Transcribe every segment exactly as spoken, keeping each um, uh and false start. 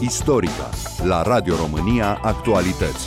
Istorica la Radio România Actualități.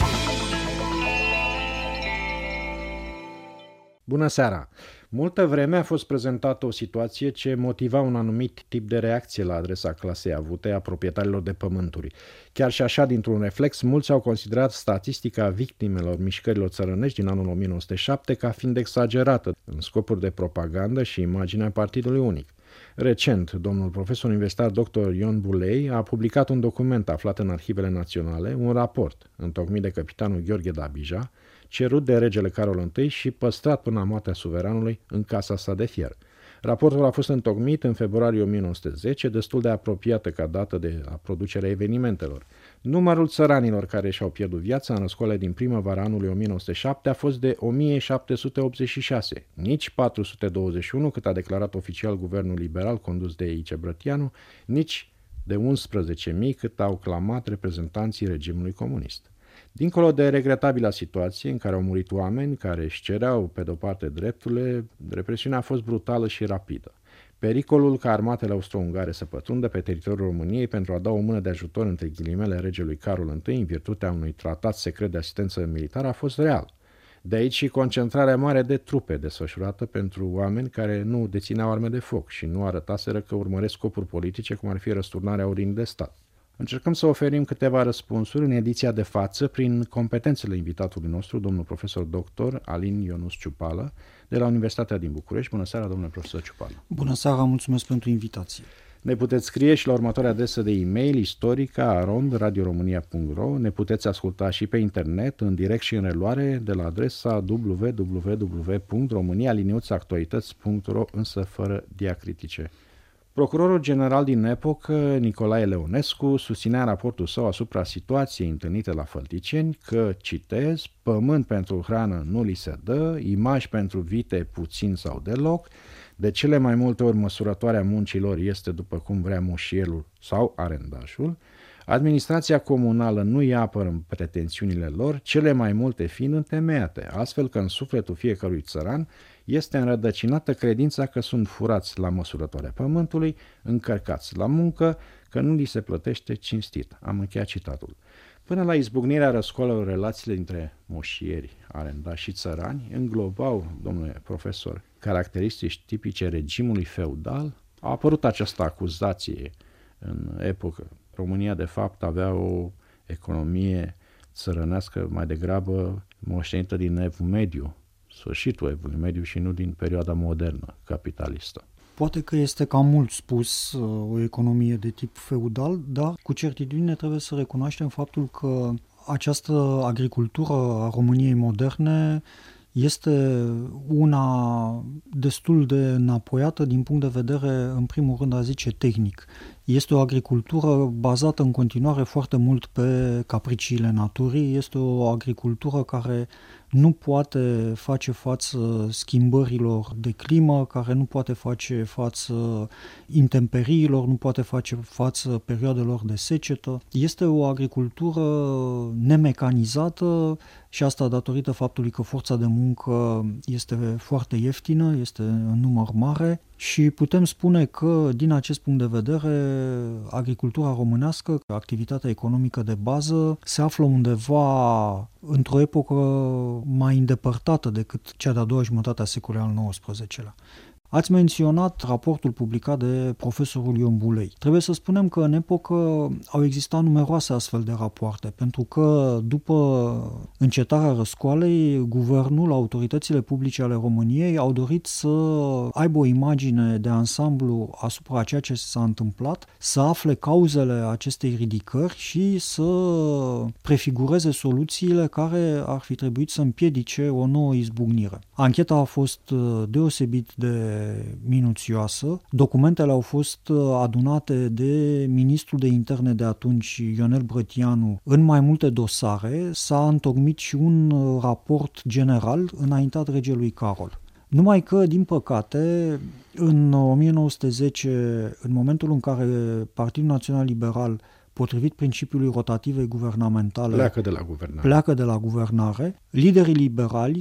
Bună seara! Multă vreme a fost prezentată o situație ce motiva un anumit tip de reacție la adresa clasei avute a proprietarilor de pământuri. Chiar și așa, dintr-un reflex, mulți au considerat statistica victimelor mișcărilor țărănești din anul o mie nouă sute șapte ca fiind exagerată în scopuri de propagandă și imaginea partidului unic. Recent, domnul profesor universitar doctor Ion Bulei a publicat un document aflat în arhivele naționale, un raport, întocmit de capitanul Gheorghe Dabija, cerut de regele Carol I și păstrat până la moartea suveranului în casa sa de fier. Raportul a fost întocmit în februarie o mie nouă sute zece, destul de apropiată ca dată de a producerea evenimentelor. Numărul țăranilor care și-au pierdut viața în răscoale din primăvara anului o mie nouă sute șapte a fost de o mie șapte sute optzeci și șase, nici patru sute douăzeci și unu, cât a declarat oficial guvernul liberal condus de Ice Brătianu, nici de unsprezece mii, cât au clamat reprezentanții regimului comunist. Dincolo de regretabila situație în care au murit oameni care își cereau pe de-o parte drepturile, represiunea a fost brutală și rapidă. Pericolul ca armatele austro-ungare să pătrundă pe teritoriul României pentru a da o mână de ajutor între ghilimele regelui Carol I în virtutea unui tratat secret de asistență militară a fost real. De aici și concentrarea mare de trupe desfășurată pentru oameni care nu dețineau arme de foc și nu arătaseră că urmăresc scopuri politice, cum ar fi răsturnarea ordinii de stat. Încercăm să oferim câteva răspunsuri în ediția de față prin competențele invitatului nostru, domnul profesor doctor Alin Ionuț Ciupală, de la Universitatea din București. Bună seara, domnule profesor Ciupală! Bună seara, mulțumesc pentru invitație! Ne puteți scrie și la următoarea adresă de e-mail istorica arond radioromania punct ro. Ne puteți asculta și pe internet, în direct și în reluare, de la adresa w w w punct românia liniuță actualități punct ro, însă fără diacritice. Procurorul general din epocă, Nicolae Leonescu, susținea în raportul său asupra situației întâlnite la Fălticeni că, citez, pământ pentru hrană nu li se dă, imagi pentru vite puțin sau deloc, de cele mai multe ori măsurătoarea muncilor este după cum vrea mușierul sau arendașul, administrația comunală nu îi apără în pretențiunile lor, cele mai multe fiind întemeiate, astfel că în sufletul fiecărui țăran este înrădăcinată credința că sunt furați la măsurătoarea pământului, încărcați la muncă, că nu li se plătește cinstit. Am încheiat citatul. Până la izbucnirea răscoalelor, relațiile dintre moșieri, arendași și țărani înglobau, domnule profesor, caracteristici tipice regimului feudal. A apărut această acuzație în epocă. România, de fapt, avea o economie țărănească mai degrabă moștenită din Evul Mediu, sfârșitul Evului Mediu și nu din perioada modernă, capitalistă. Poate că este cam mult spus o economie de tip feudal, dar cu certitudine trebuie să recunoaștem faptul că această agricultură a României moderne este una destul de înapoiată din punct de vedere, în primul rând, a zice, tehnic. Este o agricultură bazată în continuare foarte mult pe capriciile naturii, este o agricultură care nu poate face față schimbărilor de climă, care nu poate face față intemperiilor, nu poate face față perioadelor de secetă. Este o agricultură nemecanizată și asta datorită faptului că forța de muncă este foarte ieftină, este în număr mare și putem spune că, din acest punct de vedere, agricultura românească, activitatea economică de bază, se află undeva într-o epocă mai îndepărtată decât cea de-a doua jumătate a secolului al nouăsprezecelea. Ați menționat raportul publicat de profesorul Ion Bulei. Trebuie să spunem că în epocă au existat numeroase astfel de rapoarte, pentru că după încetarea răscoalei, guvernul, autoritățile publice ale României au dorit să aibă o imagine de ansamblu asupra ceea ce s-a întâmplat, să afle cauzele acestei ridicări și să prefigureze soluțiile care ar fi trebuit să împiedice o nouă izbucnire. Ancheta a fost deosebit de minuțioasă. Documentele au fost adunate de ministrul de interne de atunci, Ionel Brătianu, în mai multe dosare. S-a întocmit și un raport general înaintat regelui Carol. Numai că, din păcate, în o mie nouă sute zece, în momentul în care Partidul Național Liberal, potrivit principiului rotativei guvernamentale, pleacă de la guvernare, pleacă de la guvernare liderii liberali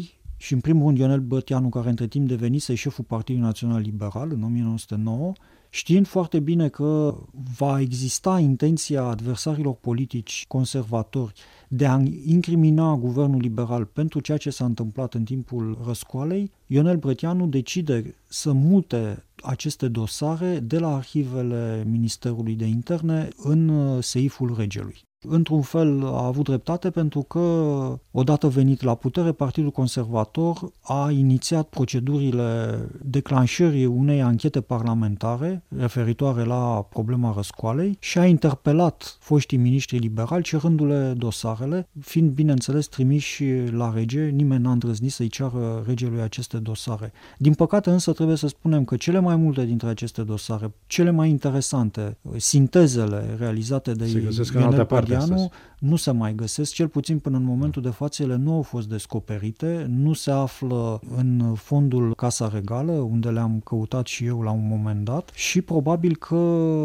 și în primul rând Ionel Brătianu, care între timp devenise șeful Partidului Național Liberal în o mie nouă sute nouă, știind foarte bine că va exista intenția adversarilor politici conservatori de a incrimina guvernul liberal pentru ceea ce s-a întâmplat în timpul răscoalei, Ionel Brătianu decide să mute aceste dosare de la arhivele Ministerului de Interne în seiful regelui. Într-un fel a avut dreptate pentru că, odată venit la putere, Partidul Conservator a inițiat procedurile declanșării unei anchete parlamentare referitoare la problema răscoalei și a interpelat foștii miniștri liberali cerându-le dosarele, fiind bineînțeles trimiși la rege, nimeni n-a îndrăznit să-i ceară regelui aceste dosare. Din păcate însă trebuie să spunem că cele mai multe dintre aceste dosare, cele mai interesante, sintezele realizate de Ionel Brătianu, nu se mai găsesc, cel puțin până în momentul de față ele nu au fost descoperite, nu se află în fondul Casa Regală, unde le-am căutat și eu la un moment dat și probabil că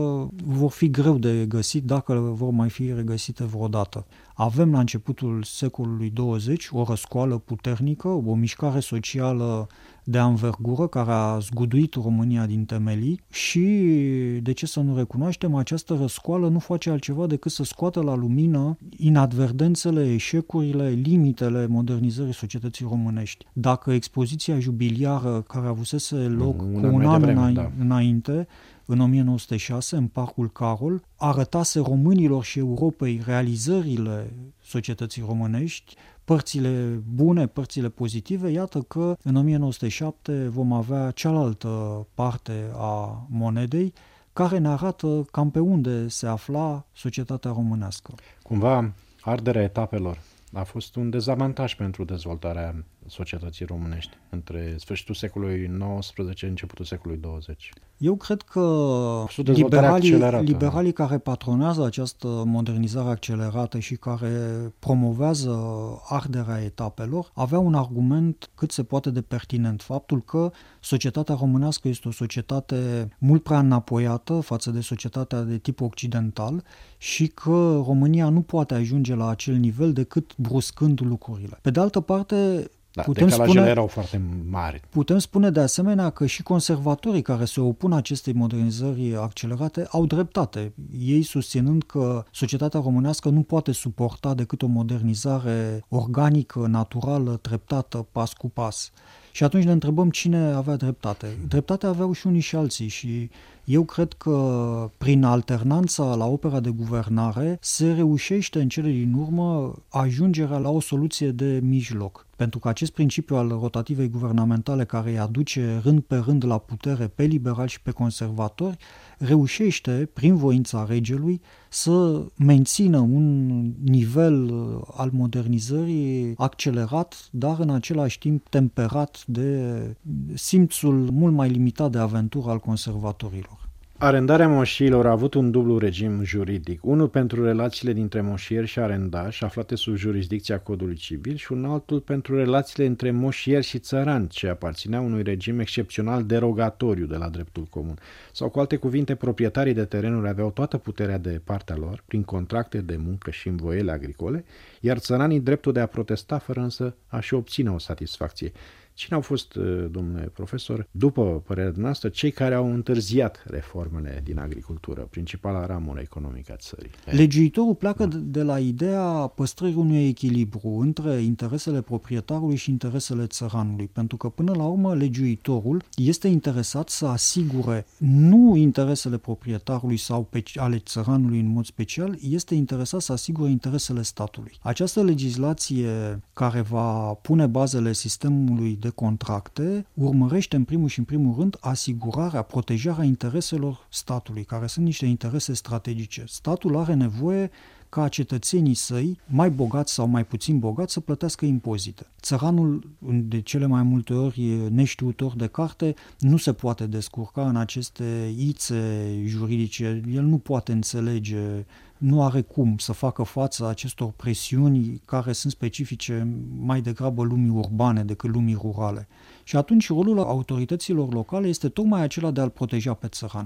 vor fi greu de găsit dacă vor mai fi regăsite vreodată. Avem la începutul secolului douăzeci o răscoală puternică, o mișcare socială de anvergură care a zguduit România din temelii și, de ce să nu recunoaștem, această răscoală nu face altceva decât să scoată la lumină inadvertențele, eșecurile, limitele modernizării societății românești. Dacă expoziția jubiliară care avusese loc un cu un an vreme, îna- da. înainte, în o mie nouă sute șase, în Parcul Carol, arătase românilor și Europei realizările societății românești, părțile bune, părțile pozitive, iată că în o mie nouă sute șapte vom avea cealaltă parte a monedei, care ne arată cam pe unde se afla societatea românească. Cumva, arderea etapelor a fost un dezavantaj pentru dezvoltarea societății românești între sfârșitul secolului nouăsprezece, începutul secolului douăzeci. Eu cred că liberalii, liberalii care patronează această modernizare accelerată și care promovează arderea etapelor aveau un argument cât se poate de pertinent. Faptul că societatea românească este o societate mult prea înapoiată față de societatea de tip occidental și că România nu poate ajunge la acel nivel decât bruscând lucrurile. Pe de altă parte, Da, putem decalajele spune, erau foarte mari. Putem spune de asemenea că și conservatorii care se opun acestei modernizări accelerate au dreptate, ei susținând că societatea românească nu poate suporta decât o modernizare organică, naturală, treptată, pas cu pas. Și atunci ne întrebăm cine avea dreptate. Dreptatea aveau și unii și alții și eu cred că prin alternanța la opera de guvernare se reușește în cele din urmă ajungerea la o soluție de mijloc. Pentru că acest principiu al rotativei guvernamentale care îi aduce rând pe rând la putere pe liberali și pe conservatori, reușește, prin voința regelui, să mențină un nivel al modernizării accelerat, dar în același timp temperat de simțul mult mai limitat de aventură al conservatorilor. Arendarea moșiilor a avut un dublu regim juridic, unul pentru relațiile dintre moșieri și arendași, aflate sub jurisdicția codului civil, și un altul pentru relațiile între moșieri și țărani, ce aparțineau unui regim excepțional derogatoriu de la dreptul comun. Sau, cu alte cuvinte, proprietarii de terenuri aveau toată puterea de partea lor, prin contracte de muncă și învoiele agricole, iar țăranii dreptul de a protesta, fără însă a-și obține o satisfacție. Cine au fost, domnule profesor, după părerea noastră, cei care au întârziat reformele din agricultură, principala ramură economică a țării? Legiuitorul pleacă da. de la ideea păstrării unui echilibru între interesele proprietarului și interesele țăranului, pentru că până la urmă legiuitorul este interesat să asigure nu interesele proprietarului sau pe ale țăranului în mod special, este interesat să asigure interesele statului. Această legislație care va pune bazele sistemului de contracte urmărește în primul și în primul rând asigurarea, protejarea intereselor statului, care sunt niște interese strategice. Statul are nevoie ca cetățenii săi, mai bogați sau mai puțin bogați, să plătească impozite. Țăranul, de cele mai multe ori neștiutor de carte, nu se poate descurca în aceste ițe juridice. El nu poate înțelege, nu are cum să facă față acestor presiuni care sunt specifice mai degrabă lumii urbane decât lumii rurale. Și atunci rolul autorităților locale este tocmai acela de a-l proteja pe țăran.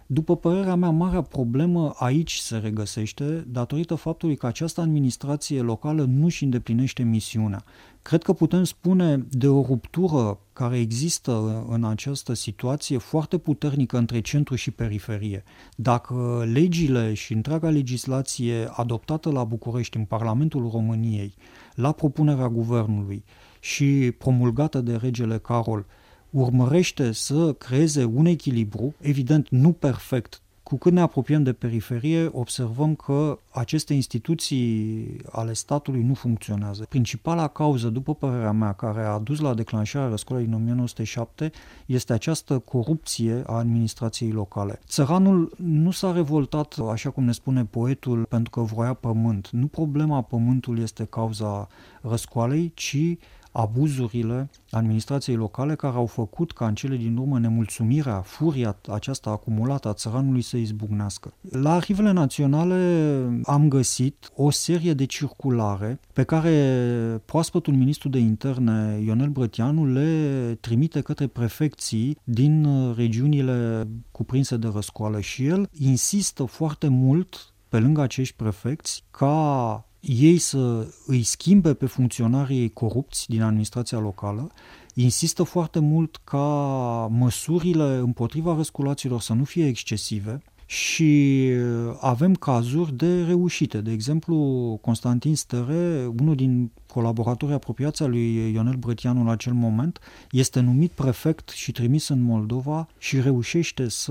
După părerea mea, marea problemă aici se regăsește datorită faptului că această administrație locală nu își îndeplinește misiunea. Cred că putem spune de o ruptură care există în această situație foarte puternică între centru și periferie. Dacă legile și întreaga legislație adoptată la București, în Parlamentul României, la propunerea guvernului și promulgată de regele Carol, urmărește să creeze un echilibru, evident nu perfect. Cu cât ne apropiem de periferie, observăm că aceste instituții ale statului nu funcționează. Principala cauză, după părerea mea, care a dus la declanșarea răscolei din o mie nouă sute șapte este această corupție a administrației locale. Țăranul nu s-a revoltat, așa cum ne spune poetul, pentru că vroia pământ. Nu problema pământului este cauza răscoalei, ci abuzurile administrației locale care au făcut ca în cele din urmă nemulțumirea, furia aceasta acumulată a țăranului să izbucnească. La arhivele naționale am găsit o serie de circulare pe care proaspătul ministru de interne Ionel Brătianu le trimite către prefecții din regiunile cuprinse de răscoală și el insistă foarte mult pe lângă acești prefecți ca ei să îi schimbe pe funcționarii corupți din administrația locală, insistă foarte mult ca măsurile împotriva răsculaților să nu fie excesive și avem cazuri de reușite. De exemplu, Constantin Stere, unul din colaboratorii apropiați al lui Ionel Brătianu în acel moment, este numit prefect și trimis în Moldova și reușește să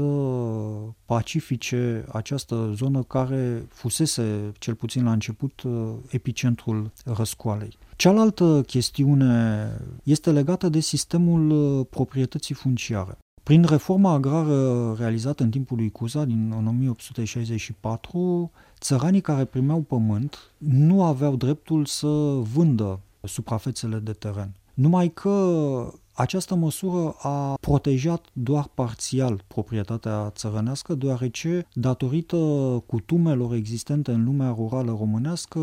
pacifice această zonă care fusese, cel puțin la început, epicentrul răscoalei. Cealaltă chestiune este legată de sistemul proprietății funciare. Prin reforma agrară realizată în timpul lui Cuza din o mie opt sute șaizeci și patru, țăranii care primeau pământ nu aveau dreptul să vândă suprafețele de teren. Numai că această măsură a protejat doar parțial proprietatea țărănească, deoarece, datorită cutumelor existente în lumea rurală românească,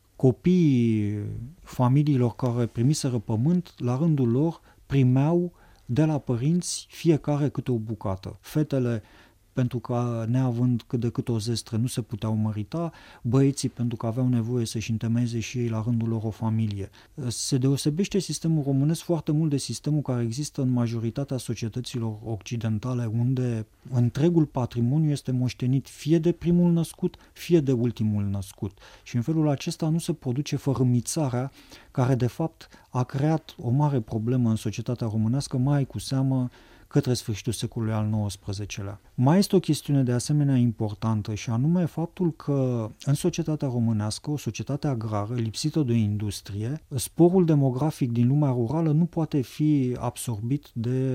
copiii familiilor care primiseră pământ, la rândul lor, primeau de la părinți fiecare câte o bucată. Fetele, pentru că neavând cât de cât o zestră, nu se puteau mărita, băieții pentru că aveau nevoie să-și întemeieze și ei la rândul lor o familie. Se deosebește sistemul românesc foarte mult de sistemul care există în majoritatea societăților occidentale, unde întregul patrimoniu este moștenit fie de primul născut, fie de ultimul născut. Și în felul acesta nu se produce fărâmițarea care de fapt a creat o mare problemă în societatea românească, mai cu seamă către sfârșitul secolului al nouăsprezecelea. Mai este o chestiune de asemenea importantă și anume faptul că în societatea românească, o societate agrară lipsită de o industrie, sporul demografic din lumea rurală nu poate fi absorbit de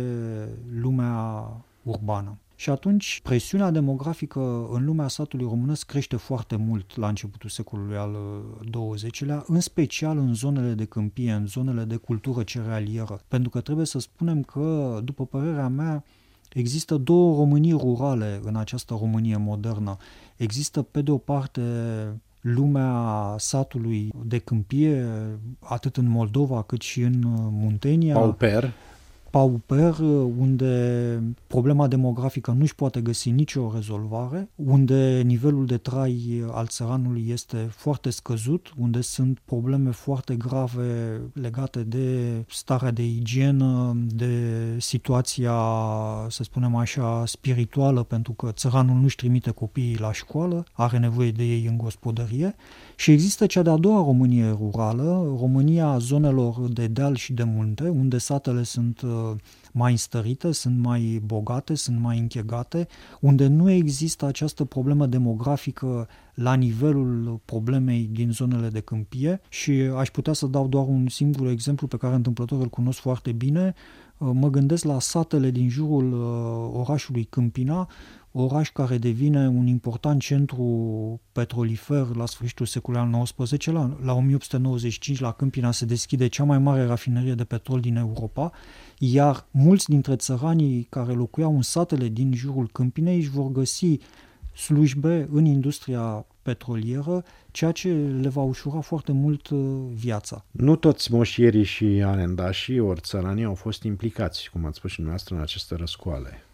lumea urbană. Și atunci presiunea demografică în lumea satului românesc crește foarte mult la începutul secolului al douăzecilea, în special în zonele de câmpie, în zonele de cultură cerealieră. Pentru că trebuie să spunem că, după părerea mea, există două Românii rurale în această Românie modernă. Există, pe de o parte, lumea satului de câmpie, atât în Moldova cât și în Muntenia. Pauper. Pauper, unde problema demografică nu își poate găsi nicio rezolvare, unde nivelul de trai al țăranului este foarte scăzut, unde sunt probleme foarte grave legate de starea de igienă, de situația, să spunem așa, spirituală, pentru că țăranul nu-și trimite copiii la școală, are nevoie de ei în gospodărie. Și există cea de-a doua Românie rurală, România zonelor de deal și de munte, unde satele sunt mai înstărite, sunt mai bogate, sunt mai închegate, unde nu există această problemă demografică la nivelul problemei din zonele de câmpie și aș putea să dau doar un singur exemplu pe care întâmplător îl cunosc foarte bine. Mă gândesc la satele din jurul orașului Câmpina, oraș care devine un important centru petrolifer la sfârșitul secolului al nouăsprezecelea. La o mie opt sute nouăzeci și cinci la Câmpina se deschide cea mai mare rafinerie de petrol din Europa, iar mulți dintre țăranii care locuiau în satele din jurul Câmpinei își vor găsi slujbe în industria petrolieră, ceea ce le va ușura foarte mult viața. Nu toți moșierii și arendașii ori țăranii au fost implicați, cum ați spus și dumneavoastră, în aceste răscoale.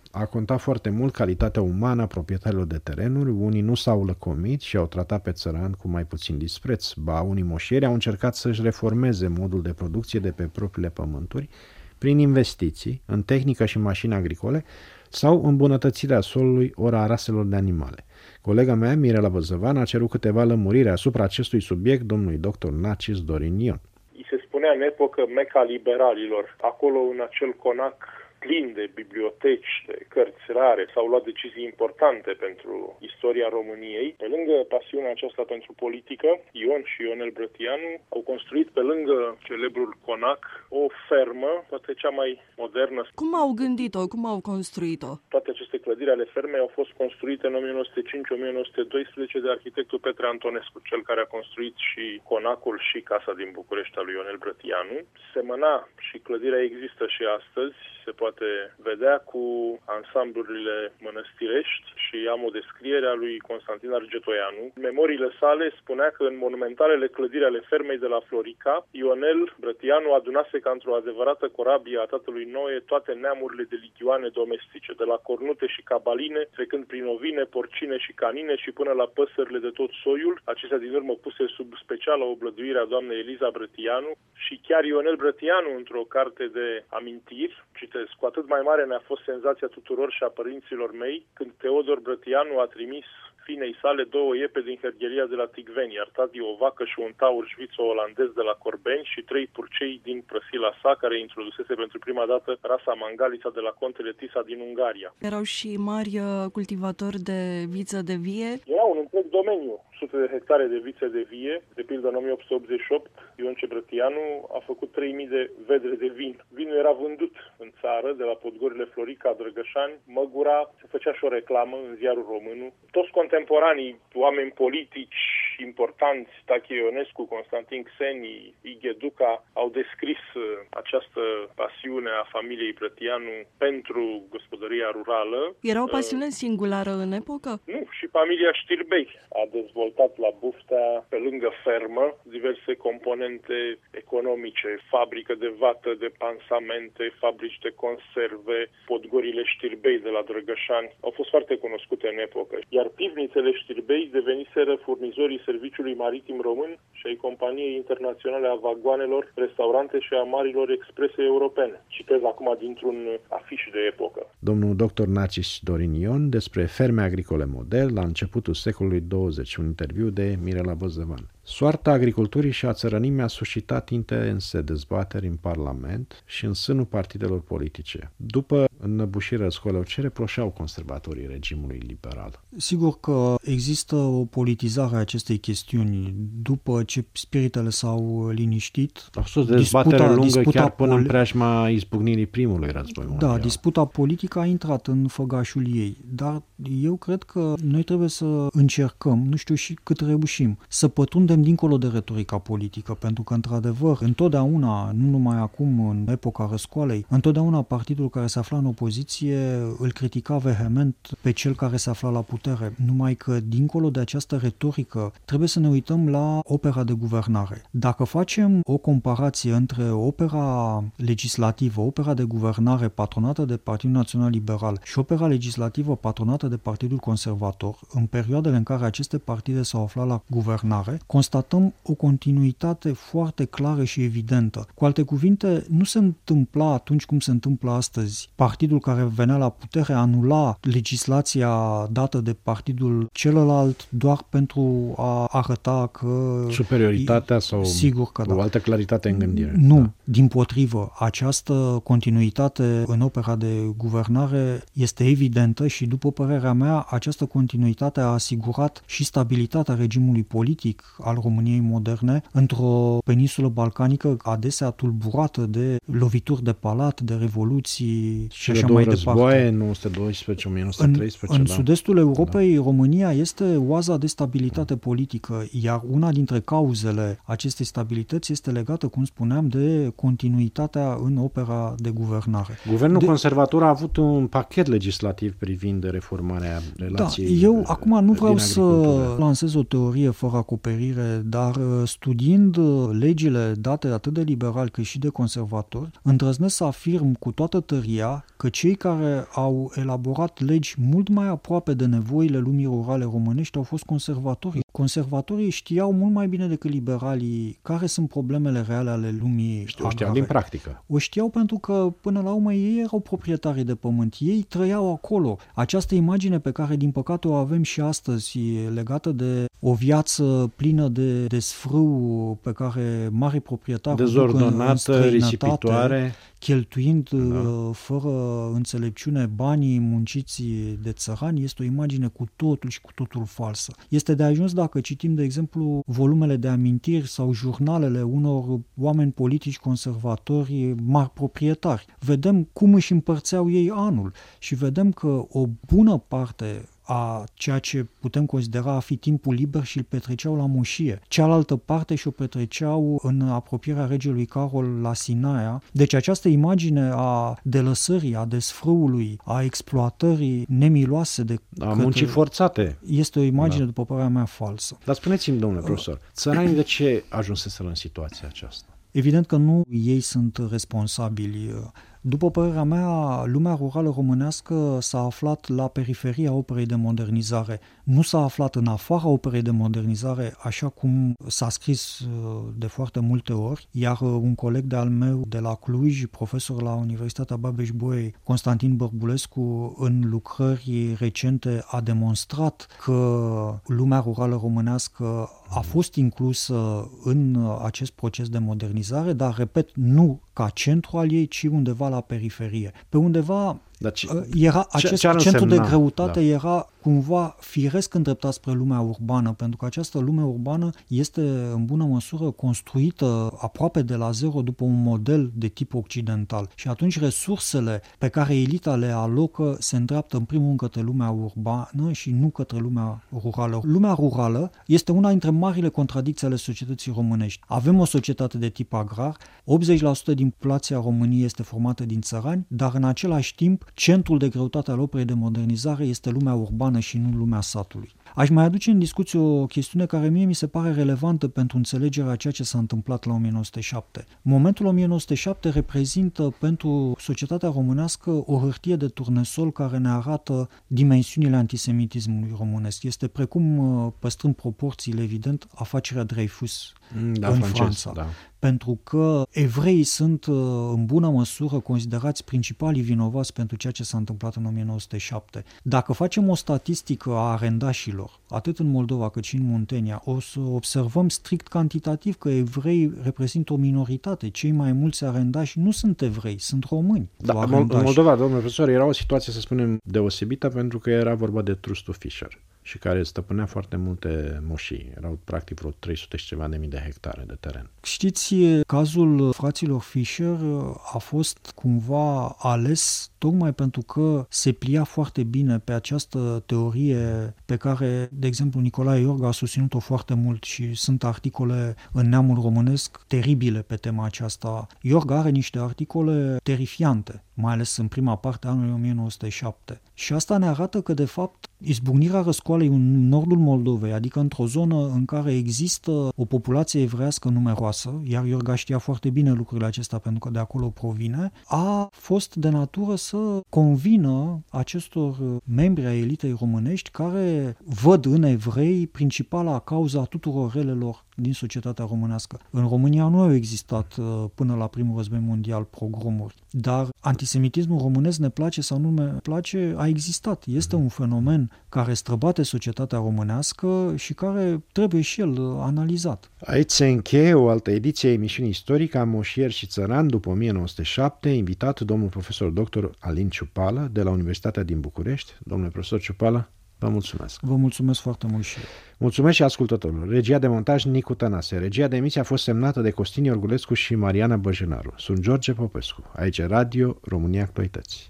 A contat foarte mult calitatea umană a proprietarilor de terenuri, unii nu s-au lăcomit și au tratat pe țărani cu mai puțin dispreț, ba unii moșieri au încercat să-și reformeze modul de producție de pe propriile pământuri prin investiții în tehnică și mașini agricole sau îmbunătățirea solului ori a raselor de animale. Colega mea, Mirela Văzăvan, a cerut câteva lămuriri asupra acestui subiect domnului doctor Nacis Dorin Ion. I se spunea în epocă Meca liberalilor. Acolo, în acel conac plin de biblioteci, de cărți rare, s-au luat decizii importante pentru istoria României. Pe lângă pasiunea aceasta pentru politică, Ion și Ionel Brătianu au construit pe lângă celebrul conac o fermă, poate cea mai modernă. Cum au gândit-o? Cum au construit-o? Toate aceste clădiri ale fermei au fost construite în o mie nouă sute cinci - o mie nouă sute doisprezece de arhitectul Petre Antonescu, cel care a construit și conacul și casa din București a lui Ionel Brătianu. Semăna și clădirea există și astăzi, se poate vedea cu ansamblurile mănăstirești și am o descriere a lui Constantin Argetoianu. În memoriile sale spunea că în monumentalele clădiri ale fermei de la Florica, Ionel Brătianu adunase ca într-o adevărată corabie a tatălui Noe toate neamurile de ligioane domestice, de la cornute și cabaline, trecând prin ovine, porcine și canine și până la păsările de tot soiul, acestea din urmă puse sub specială oblăduire a doamnei Eliza Brătianu. Și chiar Ionel Brătianu, într-o carte de amintiri, citesc, cu atât mai mare mi-a fost senzația tuturor și a părinților mei când Teodor Brătianu a trimis finei sale două iepe din hergheria de la Ticveni, Artadi o vacă și un taur șvițo-olandez de la Corbeni și trei purcei din Prăsila sa, care introdusese pentru prima dată rasa Mangalița de la contele Tisa din Ungaria. Erau și mari cultivatori de viță de vie? Era un întreg domeniu, sute de hectare de vițe de vie. De pildă, în o mie opt sute optzeci și opt, Ion Brătianu a făcut trei mii de vedre de vin. Vinul era vândut în țară, de la podgorile Florica, Drăgășani, Măgura, se făcea și o reclamă în ziarul Românul. Toți contemporanii, oameni politici importanți, Tache Ionescu, Constantin Xeni, Ighe Duca, au descris această pasiune a familiei Brătianu pentru gospodăria rurală. Era o pasiune singulară în epocă? Nu, și familia Știrbei a dezvoltat la Buftea, pe lângă fermă, diverse componente economice, fabrică de vată, de pansamente, fabrici de conserve, podgorile Știrbei de la Drăgășani au fost foarte cunoscute în epocă, iar pivnițele Știrbei deveniseră furnizorii serviciului maritim român și ai companiei internaționale a vagoanelor, restaurante și a marilor exprese europene. Citez acum dintr-un afiș de epocă. Domnul doctor Nacis Dorin Ion despre ferme agricole model la începutul secolului douăzeci, un interviu de Mirela Văzăvan. Soarta agriculturii și a țărănimii a suscitat intense dezbateri în Parlament și în sânul partidelor politice. După înnăbușirea răscoalelor, ce reproșeau conservatorii regimului liberal? Sigur că există o politizare a acestei chestiuni. După ce spiritele s-au liniștit, a fost dezbatere disputa, lungă disputa chiar până pol- în preajma izbucnirii primului război mondial. Da, disputa politică a intrat în făgașul ei, dar eu cred că noi trebuie să încercăm, nu știu și cât reușim, să pătrundem dincolo de retorica politică, pentru că, într-adevăr, întotdeauna, nu numai acum, în epoca răscoalei, întotdeauna partidul care se afla în opoziție îl critica vehement pe cel care se afla la putere. Numai că, dincolo de această retorică, trebuie să ne uităm la opera de guvernare. Dacă facem o comparație între opera legislativă, opera de guvernare patronată de Partidul Național Liberal și opera legislativă patronată de Partidul Conservator, în perioadele în care aceste partide s-au aflat la guvernare, constatăm o continuitate foarte clară și evidentă. Cu alte cuvinte, nu se întâmpla atunci cum se întâmplă astăzi. Partidul care venea la putere anula legislația dată de partidul celălalt doar pentru a arăta că... Superioritatea sau sigur că o da. altă claritate în gândire. Nu, da. Dimpotrivă, această continuitate în opera de guvernare este evidentă și, după părerea mea, această continuitate a asigurat și stabilitatea regimului politic al României moderne într-o peninsulă balcanică adesea tulburată de lovituri de palat, de revoluții și, și așa mai departe. Războaie, nouă sute doisprezece - o mie nouă sute treisprezece, în, da. în sud-estul Europei, da. România este oaza de stabilitate politică, iar una dintre cauzele acestei stabilități este legată, cum spuneam, de continuitatea în opera de guvernare. Guvernul de... conservator a avut un pachet legislativ privind reformarea relației. Da, eu acum nu vreau să lansez o teorie fără acoperire, dar studiind legile date atât de liberal cât și de conservatori, îndrăznesc să afirm cu toată tăria că cei care au elaborat legi mult mai aproape de nevoile lumii rurale românești au fost conservatorii. Conservatorii știau mult mai bine decât liberalii care sunt problemele reale ale lumii Știu, agrare. știau din practică. O știau pentru că, până la urmă, ei erau proprietarii de pământ. Ei trăiau acolo. Această imagine pe care, din păcate, o avem și astăzi, legată de o viață plină de desfrâu pe care mari proprietari dezordonată, risipitoare, cheltuind da. fără înțelepciune banii munciți de țărani, este o imagine cu totul și cu totul falsă. Este de ajuns dacă citim, de exemplu, volumele de amintiri sau jurnalele unor oameni politici conservatori mari proprietari. Vedem cum își împărțeau ei anul și vedem că o bună parte a ceea ce putem considera a fi timpul liber și îl petreceau la moșie. Cealaltă parte și-o petreceau în apropierea regelui Carol la Sinaia. Deci această imagine a delăsării, a desfrâului, a exploatării nemiloase de a muncii forțate este o imagine, da. după părerea mea, falsă. Dar spuneți-mi, domnule profesor, țăranii de ce ajunseseră în situația aceasta? Evident că nu ei sunt responsabili. După părerea mea, lumea rurală românească s-a aflat la periferia operei de modernizare. Nu s-a aflat în afara operei de modernizare, așa cum s-a scris de foarte multe ori, iar un coleg de-al meu de la Cluj, profesor la Universitatea Babeș-Bolyai, Constantin Bărbulescu, în lucrări recente a demonstrat că lumea rurală românească a fost inclusă în acest proces de modernizare, dar, repet, nu ca centru al ei, ci undeva la periferie. Pe undeva Deci, era acest ce, ce centru însemna? de greutate da. era cumva firesc îndreptat spre lumea urbană, pentru că această lume urbană este în bună măsură construită aproape de la zero după un model de tip occidental. Și atunci resursele pe care elita le alocă se îndreaptă în primul rând către lumea urbană și nu către lumea rurală. Lumea rurală este una dintre marile contradicții ale societății românești. Avem o societate de tip agrar, optzeci la sută din populația României este formată din țărani, dar în același timp centrul de greutate al operei de modernizare este lumea urbană și nu lumea satului. Aș mai aduce în discuție o chestiune care mie mi se pare relevantă pentru înțelegerea ceea ce s-a întâmplat la o mie nouă sute șapte. Momentul o mie nouă sute șapte reprezintă pentru societatea românească o hârtie de turnesol care ne arată dimensiunile antisemitismului românesc. Este precum, păstrând proporțiile, evident, afacerea Dreyfus da, în francez, Franța. Da. Pentru că evreii sunt în bună măsură considerați principalii vinovați pentru ceea ce s-a întâmplat în o mie nouă sute șapte. Dacă facem o statistică a arendașilor, atât în Moldova cât și în Muntenia, o să observăm strict cantitativ că evreii reprezintă o minoritate. Cei mai mulți arendași nu sunt evrei, sunt români. Da, în Moldova, domnule profesor, era o situație, să spunem, deosebită pentru că era vorba de trustul Fischer și care stăpânea foarte multe moșii. Erau practic vreo trei sute și ceva de mii de hectare de teren. Știți, cazul fraților Fischer a fost cumva ales tocmai pentru că se plia foarte bine pe această teorie pe care, de exemplu, Nicolae Iorga a susținut-o foarte mult și sunt articole în Neamul Românesc teribile pe tema aceasta. Iorga are niște articole terifiante, mai ales în prima parte a anului o mie nouă sute șapte. Și asta ne arată că, de fapt, izbucnirea răscoalei în nordul Moldovei, adică într-o zonă în care există o populație evreiască numeroasă, iar Iorga știa foarte bine lucrurile acestea pentru că de acolo provine, a fost de natură să convină acestor membri ai elitei românești care văd în evrei principala cauza tuturor relelor din societatea românească. În România nu au existat până la primul război mondial pogromuri, dar antisemitismul românesc, ne place sau nu ne place, a existat. Este un fenomen care străbate societatea românească și care trebuie și el analizat. Aici se încheie o altă ediție a emisiunii istorică a Moșieri și țărani după o mie nouă sute șapte, invitat domnul profesor doctor Alin Ciupală de la Universitatea din București. Domnule profesor Ciupală, vă mulțumesc. Vă mulțumesc foarte mult și eu. Mulțumesc și ascultătorilor. Regia de montaj Nicu Tănase. Regia de emisie a fost semnată de Costin Iorgulescu și Mariana Băjenaru. Sunt George Popescu. Aici Radio România Actualități.